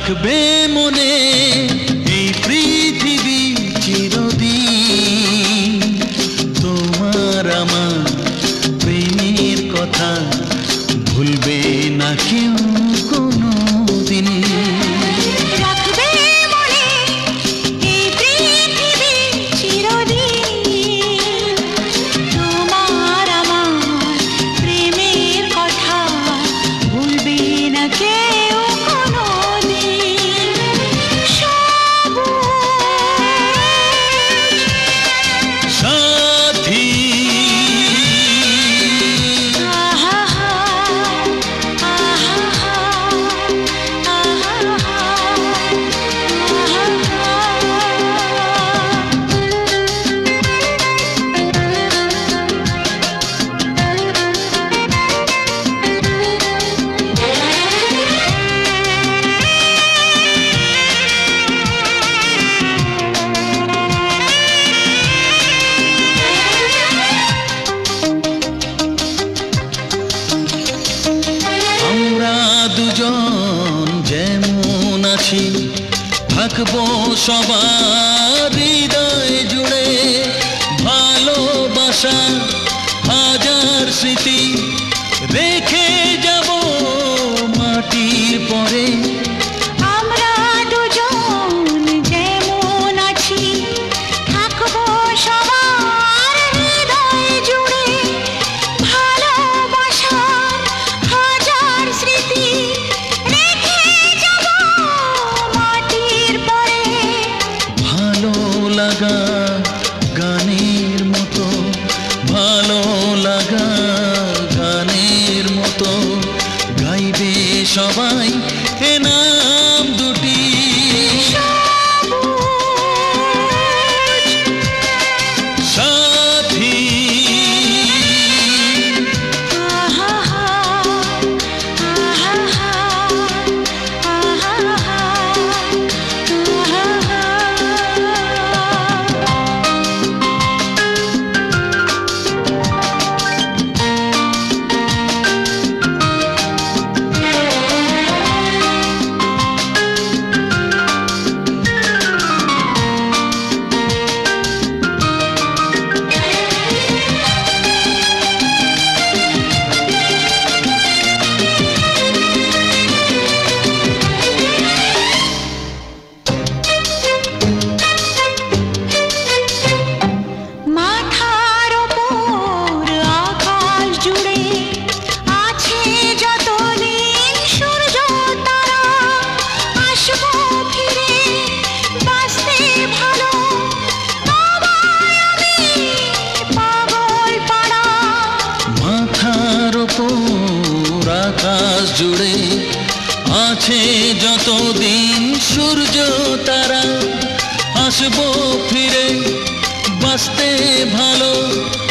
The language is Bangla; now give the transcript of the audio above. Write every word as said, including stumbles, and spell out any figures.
রাখবে মনে এই পৃথিবী চিরদিন তোমার আমার প্রেমের কথা ভুলবে না কেউ কোনোদিন। রাখবে মনে এই পৃথিবী চিরদিন তোমার আমার প্রেমের কথা ভুলবে না কেউ কোনোদিন। সবুজ সাথী আহা আহা আমরা দুজন যেমন আছি থাকবো সবার হৃদয় জুড়ে ভালোবাসা হাজার স্মৃতি রেখে যাব মাটির পরে। আমরা দুজন যেমন আছি থাকবো সবার হৃদয় জুড়ে ভালোবাসার হাজার স্মৃতি রেখে যাব মাটির পরে। ভালো লাগা গানের মতো ভালো লাগা গানের মতো গাইবে সবাই এ নাম দুটি। সবুজ সাথী আহা আহা আহা মাথার ওপর আকাশ জুড়ে আছে যতদিন সূর্য তারা আসবো ফিরে বাঁচতে ভালো তোমায় আমি পাগল পাড়া। মাথার ওপর আকাশ জুড়ে আছে যতদিন সূর্য তারা আসবো ফিরে বাঁচতে ভালো